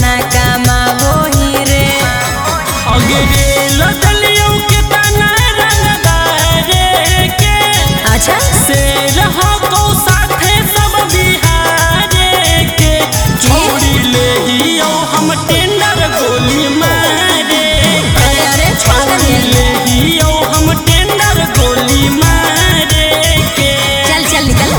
तना कमाबो ही रे अगे लदलियों के तना रंगदारे के अच्छा से रहो को साथे सब बिहारे के छोड़ी ले हियो हम टेंडर गोली मारे अरे छोड़ी ले हियो हम टेंडर गोली मारे के चल चल निकल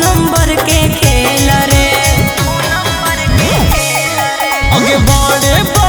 बड़े